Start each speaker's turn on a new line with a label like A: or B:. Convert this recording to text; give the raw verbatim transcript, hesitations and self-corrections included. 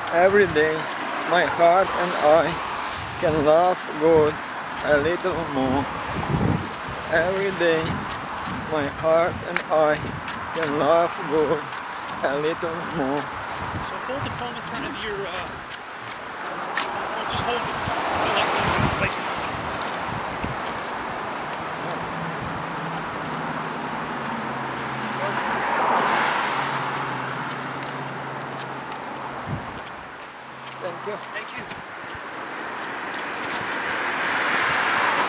A: Every day, my heart and I can love God a little more. Every day, my heart and I can love God a little more.
B: So hold the phone in front of your, uh, well, just hold it. Like, like,
A: Thank you.
B: thank you.